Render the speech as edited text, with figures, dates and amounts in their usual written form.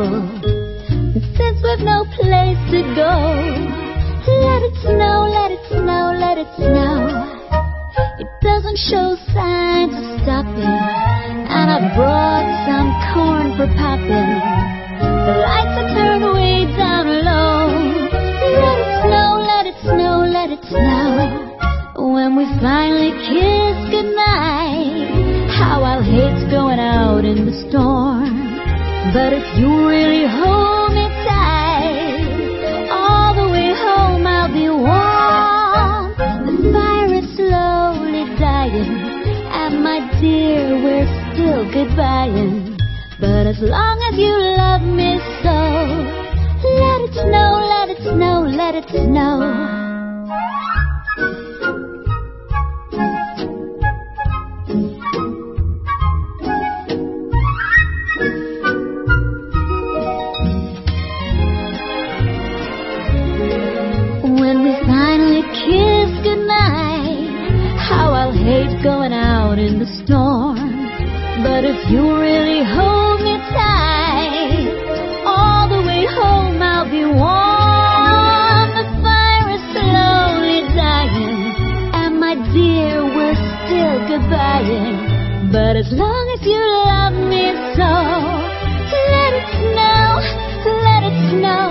trouble. And since we've no place to go, let it snow, let it snow, let it snow. It doesn't show signs of stopping, and I brought some corn for popping. The lights are turned way down low. Let it snow, let it snow, let it snow. When we finally kiss goodnight, how I'll hate going out in the storm. But if you really hold me tight, all the way home I'll be warm. The fire is slowly dying, and my dear, we're still goodbying. But as long as you love me so, let it snow, let it snow, let it snow. When we finally kiss goodnight, how I'll hate going out in the storm. But if you really hold me tight, all the way home I'll be warm. The fire is slowly dying, and my dear, we're still goodbying. But as long as you love me so, let it snow, let it snow.